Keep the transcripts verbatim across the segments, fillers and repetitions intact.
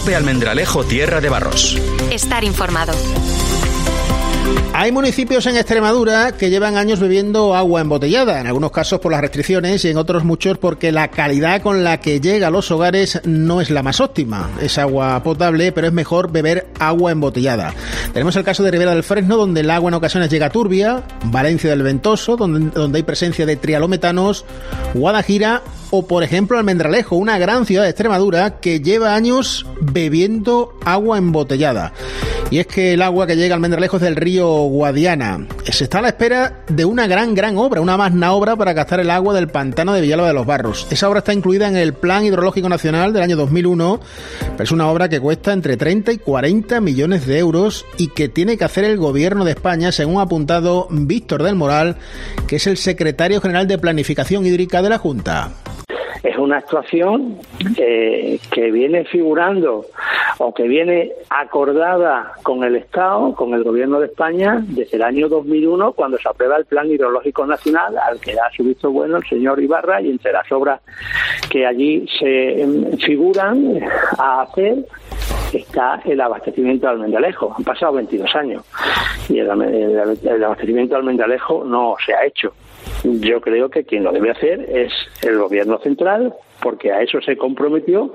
COPE Almendralejo, Tierra de Barros. Estar informado. Hay municipios en Extremadura que llevan años bebiendo agua embotellada, en algunos casos por las restricciones y en otros muchos porque la calidad con la que llega a los hogares no es la más óptima. Es agua potable, pero es mejor beber agua embotellada. Tenemos el caso de Ribera del Fresno, donde el agua en ocasiones llega turbia, Valencia del Ventoso, donde, donde hay presencia de trialometanos, Guadajira o, por ejemplo, Almendralejo, una gran ciudad de Extremadura que lleva años bebiendo agua embotellada. Y es que el agua que llega a Almendralejo es del río Guadiana. Se está a la espera de una gran, gran obra, una magna obra para captar el agua del pantano de Villalba de los Barros. Esa obra está incluida en el Plan Hidrológico Nacional del año dos mil uno, pero es una obra que cuesta entre treinta y cuarenta millones de euros y que tiene que hacer el Gobierno de España, según ha apuntado Víctor del Moral, que es el secretario general de Planificación Hídrica de la Junta. Es una actuación eh, que viene figurando o que viene acordada con el Estado, con el Gobierno de España, desde el año dos mil uno, cuando se aprueba el Plan Hidrológico Nacional, al que da su visto bueno el señor Ibarra, y entre las obras que allí se figuran a hacer está el abastecimiento de Almendralejo. Han pasado veintidós años y el, el, el abastecimiento de Almendralejo no se ha hecho. Yo creo que quien lo debe hacer es el Gobierno central, porque a eso se comprometió.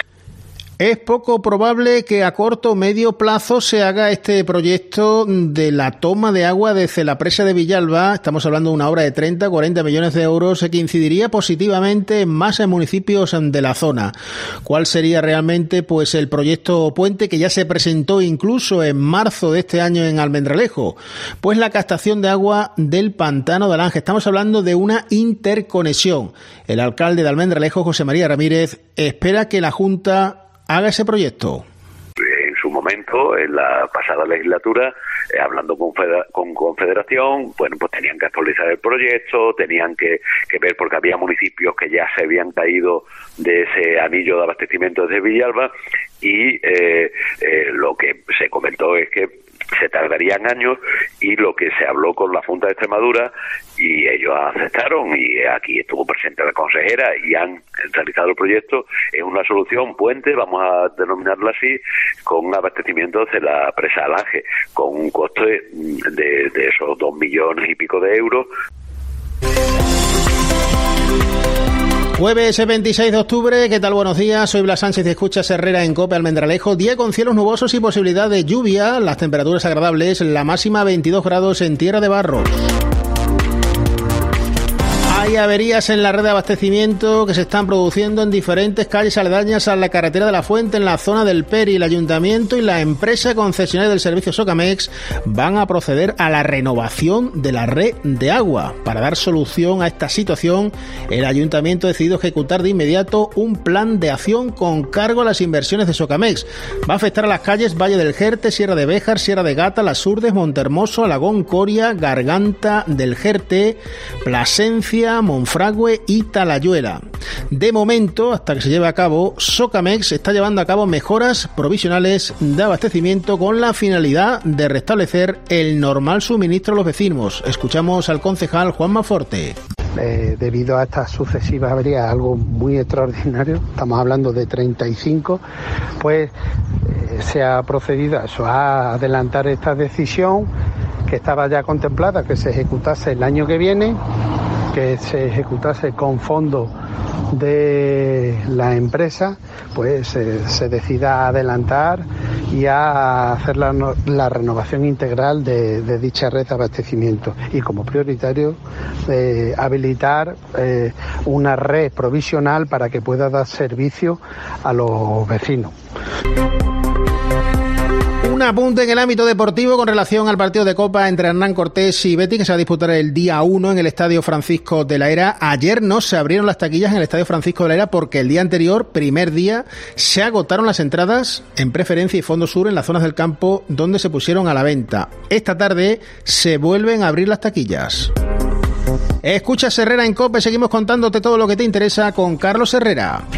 Es poco probable que a corto o medio plazo se haga este proyecto de la toma de agua desde la presa de Villalba. Estamos hablando de una obra de treinta a cuarenta millones de euros que incidiría positivamente en más municipios de la zona. ¿Cuál sería realmente pues el proyecto puente que ya se presentó incluso en marzo de este año en Almendralejo? Pues la captación de agua del pantano de Alange. Estamos hablando de una interconexión. El alcalde de Almendralejo, José María Ramírez, espera que la Junta haga ese proyecto. En su momento, en la pasada legislatura, eh, hablando con, federa- con Confederación, bueno, pues tenían que actualizar el proyecto, tenían que, que ver, porque había municipios que ya se habían caído de ese anillo de abastecimiento desde Villalba, y eh, eh, lo que se comentó es que se tardarían años, y lo que se habló con la Junta de Extremadura, y ellos aceptaron, y aquí estuvo presente la consejera, y han realizado el proyecto. Es una solución puente, vamos a denominarla así, con abastecimiento de la presa Alange, con un coste de, de esos dos millones y pico de euros. Jueves veintiséis de octubre, ¿qué tal? Buenos días, soy Blas Sánchez y escuchas Herrera en COPE Almendralejo. Día con cielos nubosos y posibilidad de lluvia, las temperaturas agradables, la máxima veintidós grados en Tierra de Barros. Hay averías en la red de abastecimiento que se están produciendo en diferentes calles aledañas a la carretera de la Fuente en la zona del Peri. El Ayuntamiento y la empresa concesionaria del servicio Socamex van a proceder a la renovación de la red de agua. Para dar solución a esta situación, el Ayuntamiento ha decidido ejecutar de inmediato un plan de acción con cargo a las inversiones de Socamex. Va a afectar a las calles Valle del Jerte, Sierra de Béjar, Sierra de Gata, Las Urdes, Montermoso, Alagón, Coria, Garganta del Jerte, Plasencia, Monfragüe y Talayuela. De momento, hasta que se lleve a cabo, Socamex está llevando a cabo mejoras provisionales de abastecimiento con la finalidad de restablecer el normal suministro a los vecinos. Escuchamos al concejal Juanma Forte. Eh, debido a estas sucesivas averías, algo muy extraordinario, estamos hablando de treinta y cinco, pues eh, se ha procedido a eso, a adelantar esta decisión que estaba ya contemplada, que se ejecutase el año que viene, que se ejecutase con fondos de la empresa, pues eh, se decida adelantar y a hacer la, la renovación integral de, de dicha red de abastecimiento, y como prioritario eh, habilitar eh, una red provisional para que pueda dar servicio a los vecinos. Un apunte en el ámbito deportivo con relación al partido de Copa entre Hernán Cortés y Betis, que se va a disputar el día uno en el Estadio Francisco de la Era. Ayer no se abrieron las taquillas en el Estadio Francisco de la Era porque el día anterior, primer día, se agotaron las entradas en Preferencia y Fondo Sur en las zonas del campo donde se pusieron a la venta. Esta tarde se vuelven a abrir las taquillas. Escuchas Herrera en COPE, seguimos contándote todo lo que te interesa con Carlos Herrera.